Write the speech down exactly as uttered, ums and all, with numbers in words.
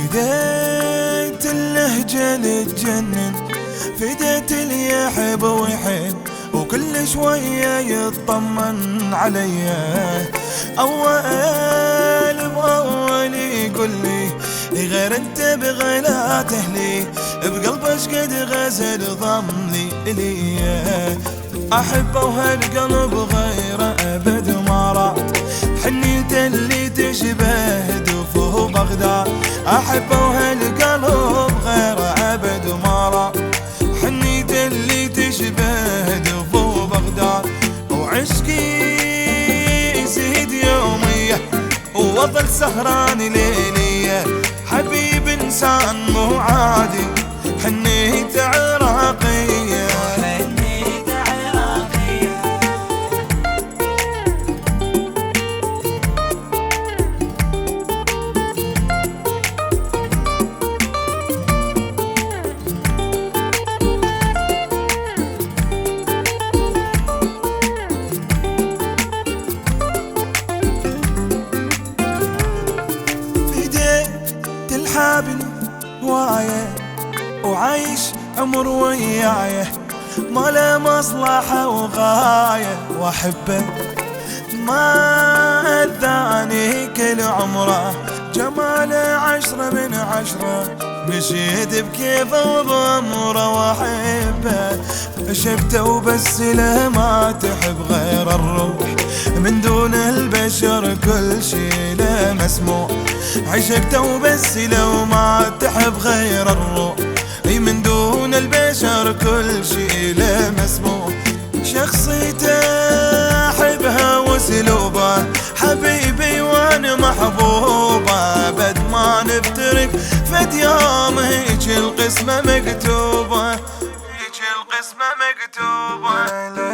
فديت اللهجة لتجنن، فديت اللي يحب ويحب وكل شوية يطمن عليا. أول بأول يقول لي غير انت بغيلات اهلي، بقلبه شقد غزل ضمني اليه. احبه وهالقلب غيره ابد ما راد، حنيته اللي تشبه دفوه بغداد. احبه وهالقلب غيره ابد ما راد، حنيته اللي تشبه دفوه بغداد. وعشقي يزيد يوميه وظل سهران ليليه، حبيب انسان مو عادي حنيته عراقيه. حابني وايه وعايش عمر ويايه، ما له مصلحة وغاية، واحبه ما الثاني كل عمره، جماله عشرة من عشرة، مشيت بكيفه وبأمره. واحبه شفته وبس له ما تحب غير الروح، من دون البشر كل شي له مسموع. عشقته وبس لو ما تحب غير الروح، اي من دون البشر كل شي له مسموع. شخصيته احبها واسلوبه، حبيبي وانا محبوبه، بد ما نفترق فد يوم هيج القسمه مكتوبه، هيج القسمه مكتوبه.